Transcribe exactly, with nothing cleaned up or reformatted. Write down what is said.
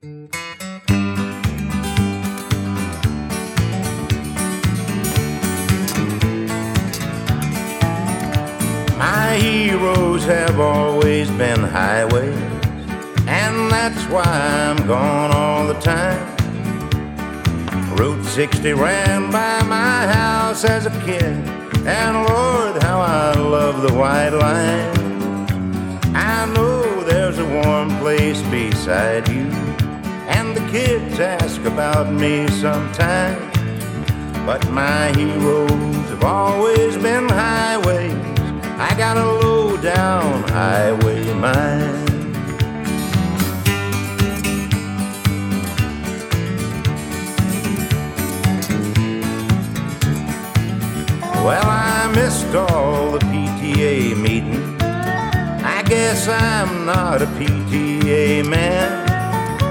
My heroes have always been highways, and that's why I'm gone all the time. Route sixty ran by my house as a kid, and Lord, how I love the white line. I know there's a warm place beside you, and the kids ask about me sometimes. But my heroes have always been highways. I got a low-down highway mind. Well, I missed all the P T A meetings. I guess I'm not a P T A man.